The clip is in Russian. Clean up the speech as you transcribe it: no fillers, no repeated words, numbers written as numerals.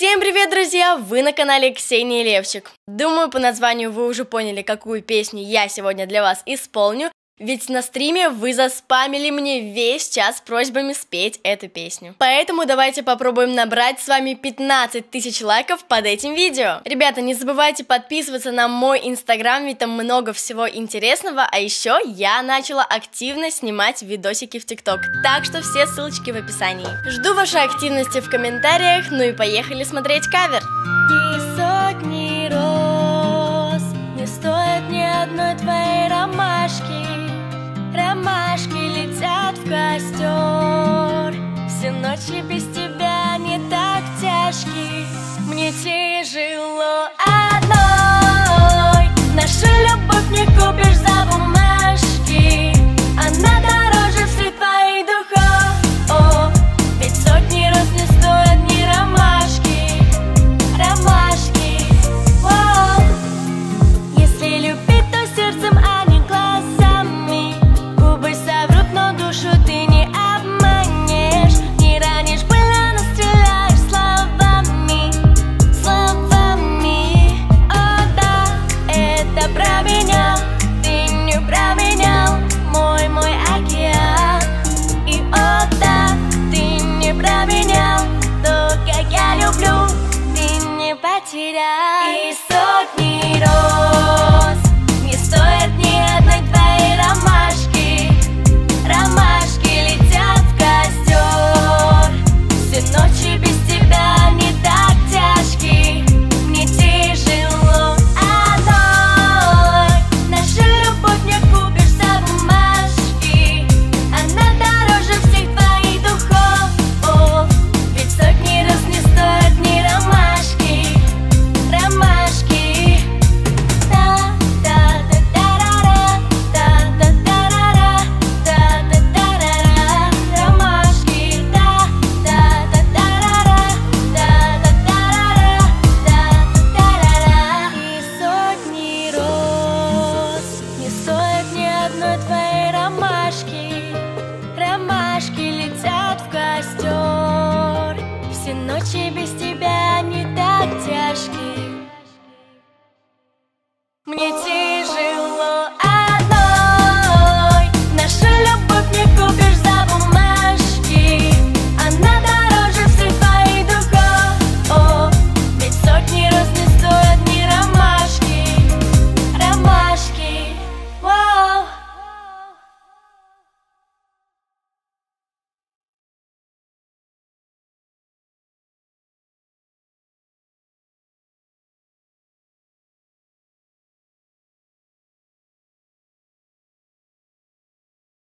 Всем привет, друзья! Вы на канале Ксения Левчик. Думаю, по названию вы уже поняли, какую песню я сегодня для вас исполню, ведь на стриме вы заспамили мне весь час просьбами спеть эту песню. Поэтому давайте попробуем набрать с вами 15 тысяч лайков под этим видео. Ребята, не забывайте подписываться на мой инстаграм, ведь там много всего интересного, а еще я начала активно снимать видосики в тикток, так что все ссылочки в описании. Жду вашей активности в комментариях, ну и поехали смотреть кавер. И сотни роз не стоит ни одной твоей ромашки. Ромашки летят в костер. Все ночи без тебя не так тяжки. Мне тяжело одной. Нашу любовь не купишь за бумажки. Она дороже всех твоих духов. О, ведь сотни роз не стоят ни ромашки. Ромашки. О, если любить, то сердцем, а не глазами. Соврут, но душу ты не обманешь. Не ранишь, больно, но стреляешь словами. Словами. О да, это про меня. Ты не променял мой океан. И о да, ты не променял то, как я люблю. Ты не потерял. И сотни роз не стоят ни одной твоей ромашки. Ромашки летят в костер. Все ночи без тебя не так тяжки. Мне тяжело одной. Нашу любовь не купишь за бумажки. Она дороже всех твоих духов. О, ведь сотни раз не стоят ни ромашки. Ромашки. Ромашки летят в костер. Все ночи без тебя